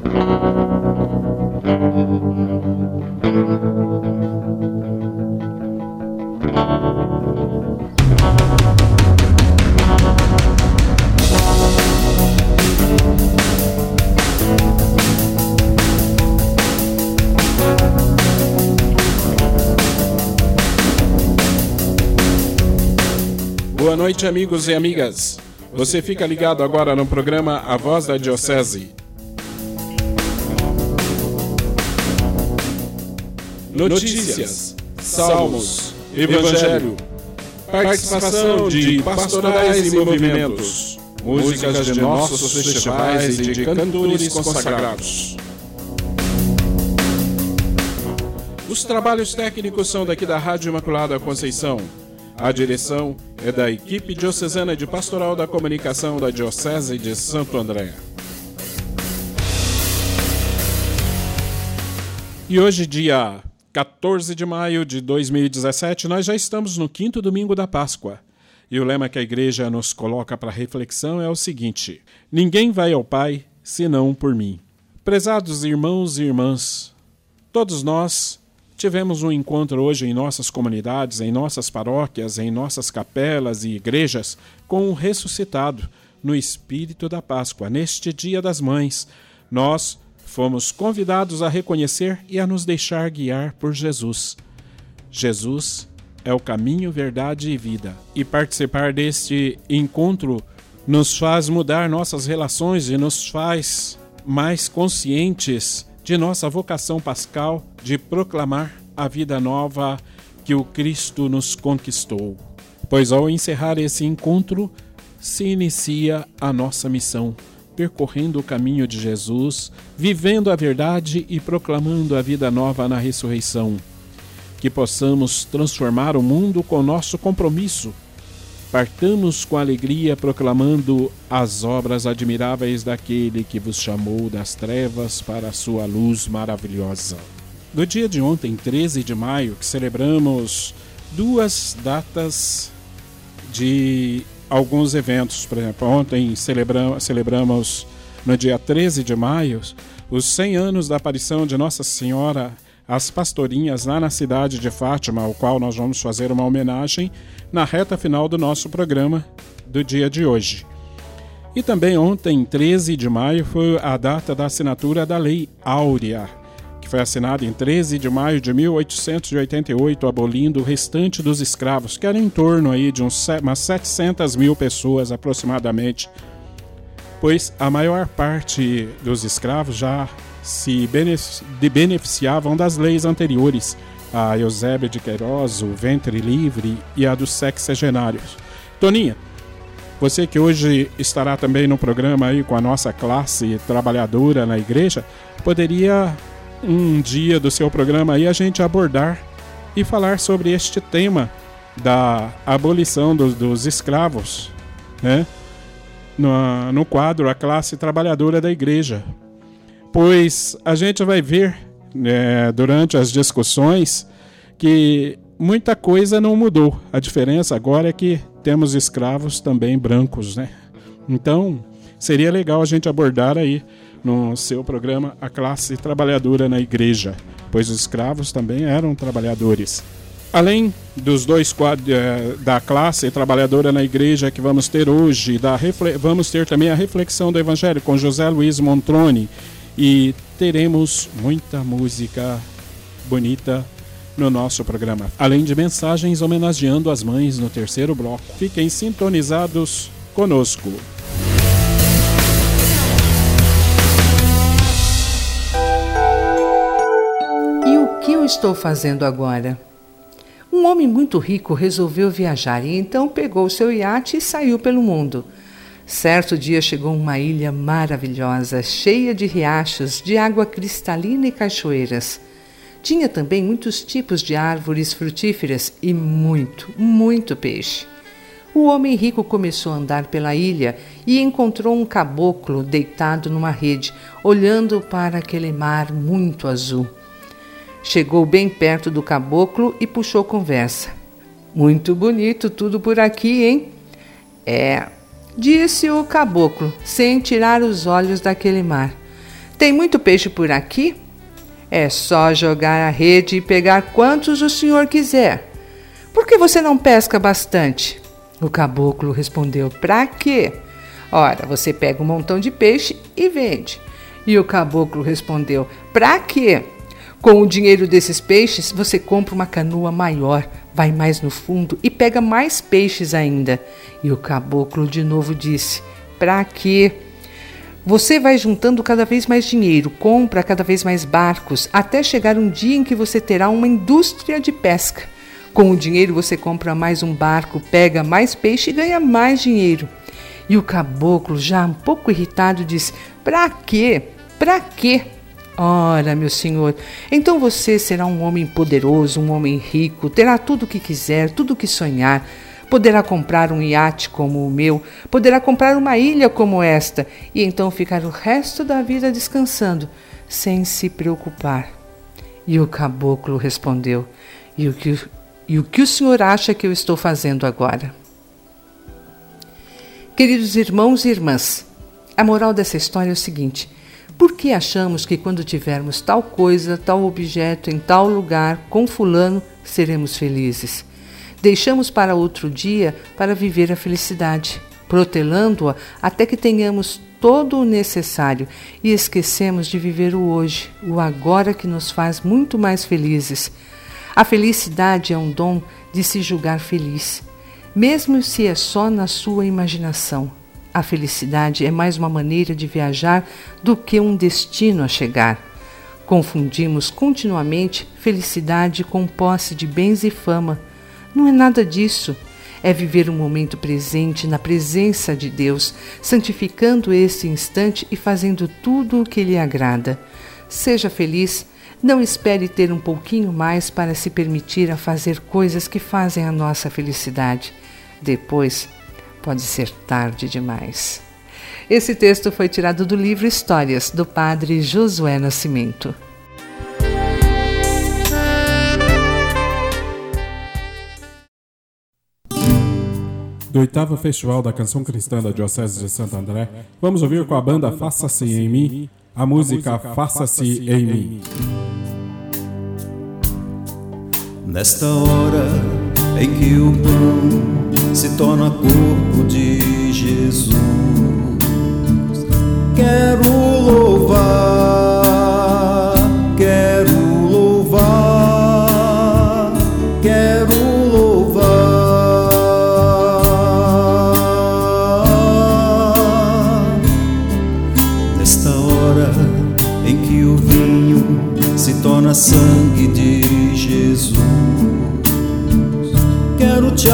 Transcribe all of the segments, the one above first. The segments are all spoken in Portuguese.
Boa noite, amigos e amigas. Você fica ligado agora no programa A Voz da Diocese. Notícias, salmos, evangelho, participação de pastorais e movimentos, músicas de nossos festivais e de cantores consagrados. Os trabalhos técnicos são daqui da Rádio Imaculada Conceição. A direção é da equipe diocesana de Pastoral da Comunicação da Diocese de Santo André. E hoje, dia 14 de maio de 2017, nós já estamos no 5º domingo da Páscoa. E o lema que a Igreja nos coloca para reflexão é o seguinte: ninguém vai ao Pai senão por mim. Prezados irmãos e irmãs, todos nós tivemos um encontro hoje em nossas comunidades, em nossas paróquias, em nossas capelas e igrejas com o ressuscitado no Espírito da Páscoa. Neste Dia das Mães, nós fomos convidados a reconhecer e a nos deixar guiar por Jesus. Jesus é o caminho, verdade e vida. E participar deste encontro nos faz mudar nossas relações e nos faz mais conscientes de nossa vocação pascal de proclamar a vida nova que o Cristo nos conquistou. Pois ao encerrar esse encontro, se inicia a nossa missão, percorrendo o caminho de Jesus, vivendo a verdade e proclamando a vida nova na ressurreição. Que possamos transformar o mundo com nosso compromisso. Partamos com alegria proclamando as obras admiráveis daquele que vos chamou das trevas para a sua luz maravilhosa. No dia de ontem, 13 de maio, que celebramos duas datas de alguns eventos. Por exemplo, ontem celebramos no dia 13 de maio os 100 anos da aparição de Nossa Senhora às pastorinhas lá na cidade de Fátima, ao qual nós vamos fazer uma homenagem na reta final do nosso programa do dia de hoje. E também ontem, 13 de maio, foi a data da assinatura da Lei Áurea, que foi assinada em 13 de maio de 1888, abolindo o restante dos escravos, que era em torno aí de umas 700 mil pessoas aproximadamente, pois a maior parte dos escravos já se beneficiavam das leis anteriores, a Eusébio de Queiroz, o ventre livre e a dos sexagenários. Toninha, você que hoje estará também no programa aí com a nossa classe trabalhadora na igreja, poderia um dia do seu programa aí a gente abordar e falar sobre este tema da abolição dos escravos, né? No quadro A Classe Trabalhadora da Igreja. Pois a gente vai ver durante as discussões que muita coisa não mudou. A diferença agora é que temos escravos também brancos, né? Então, seria legal a gente abordar aí no seu programa A Classe Trabalhadora na Igreja, pois os escravos também eram trabalhadores. Além dos dois quadros da classe trabalhadora na igreja que vamos ter hoje, vamos ter também a reflexão do Evangelho com José Luiz Montroni. E teremos muita música bonita no nosso programa, além de mensagens homenageando as mães no terceiro bloco. Fiquem sintonizados conosco. E o que eu estou fazendo agora? Um homem muito rico resolveu viajar e então pegou seu iate e saiu pelo mundo. Certo dia chegou uma ilha maravilhosa, cheia de riachos, de água cristalina e cachoeiras. Tinha também muitos tipos de árvores frutíferas e muito, muito peixe. O homem rico começou a andar pela ilha e encontrou um caboclo deitado numa rede, olhando para aquele mar muito azul. Chegou bem perto do caboclo e puxou conversa. Muito bonito tudo por aqui, hein? Disse o caboclo, sem tirar os olhos daquele mar. Tem muito peixe por aqui? É só jogar a rede e pegar quantos o senhor quiser. Por que você não pesca bastante? O caboclo respondeu: pra quê? Ora, você pega um montão de peixe e vende. E o caboclo respondeu: pra quê? Com o dinheiro desses peixes, você compra uma canoa maior, vai mais no fundo e pega mais peixes ainda. E o caboclo de novo disse: pra quê? Você vai juntando cada vez mais dinheiro, compra cada vez mais barcos, até chegar um dia em que você terá uma indústria de pesca. Com o dinheiro você compra mais um barco, pega mais peixe e ganha mais dinheiro. E o caboclo, já um pouco irritado, disse: pra quê? Pra quê? Ora, meu senhor, então você será um homem poderoso, um homem rico, terá tudo o que quiser, tudo o que sonhar. Poderá comprar um iate como o meu, poderá comprar uma ilha como esta, e então ficar o resto da vida descansando, sem se preocupar. E o caboclo respondeu: E o que o senhor acha que eu estou fazendo agora? Queridos irmãos e irmãs, a moral dessa história é o seguinte: por que achamos que quando tivermos tal coisa, tal objeto, em tal lugar, com fulano, seremos felizes? Deixamos para outro dia para viver a felicidade, protelando-a até que tenhamos todo o necessário e esquecemos de viver o hoje, o agora que nos faz muito mais felizes. A felicidade é um dom de se julgar feliz, mesmo se é só na sua imaginação. A felicidade é mais uma maneira de viajar do que um destino a chegar. Confundimos continuamente felicidade com posse de bens e fama. Não é nada disso. É viver o momento presente na presença de Deus, santificando esse instante e fazendo tudo o que lhe agrada. Seja feliz, não espere ter um pouquinho mais para se permitir a fazer coisas que fazem a nossa felicidade. Depois, pode ser tarde demais. Esse texto foi tirado do livro Histórias, do padre Josué Nascimento. Do 8º Festival da Canção Cristã da Diocese de Santo André, vamos ouvir com a banda Faça-se em Mim, a música Faça-se em Mim. Nesta hora em que o pão se torna corpo de Jesus, quero louvar, quero louvar, quero louvar. Nesta hora em que o vinho se torna sangue de Jesus, quero te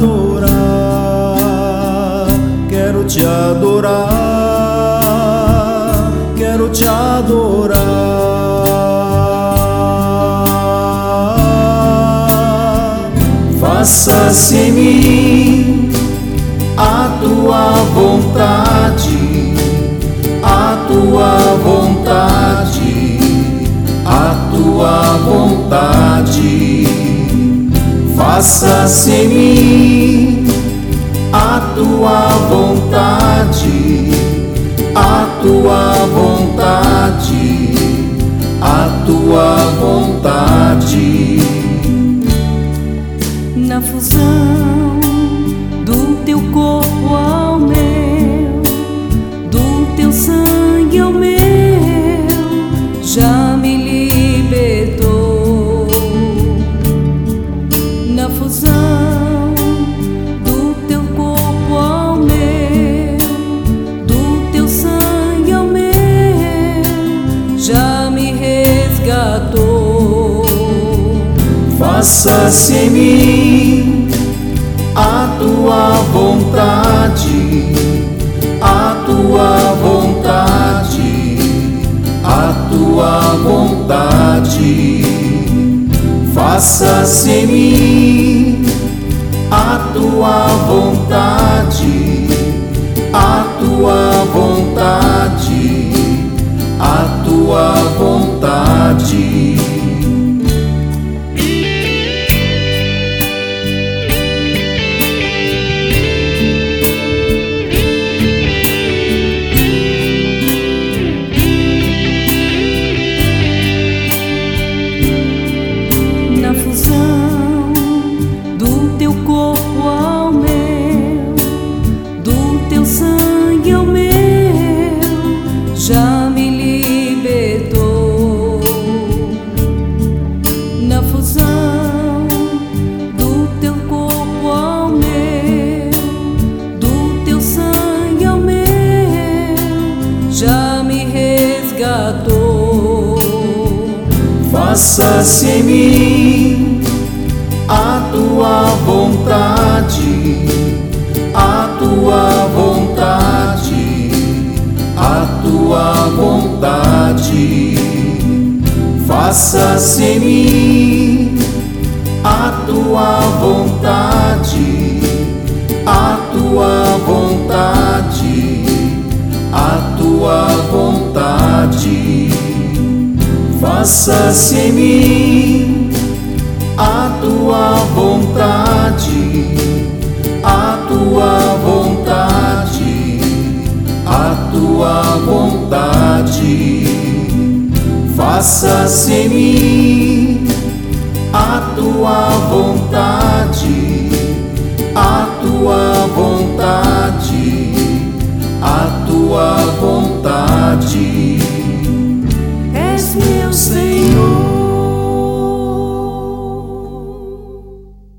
adorar, quero te adorar, quero te adorar. Faça-se em mim a tua vontade, a tua vontade, a tua vontade. Faça-se em mim a tua vontade, a tua vontade, a tua vontade. Na fusão do teu corpo ao meu, do teu sangue ao meu, já me libertou. Na fusão do teu corpo ao meu, do teu sangue ao meu, já me resgatou. Faça-se em mim a tua vontade, a tua vontade, a tua vontade. Faça-se em mim a tua vontade, a tua vontade, a tua vontade. faça-se em mim a tua vontade, a tua vontade, a tua vontade. Faça-se em mim a tua vontade, a tua vontade, a tua vontade. Faça-se em mim a tua vontade, a tua vontade, a tua vontade. Faça-se em mim a tua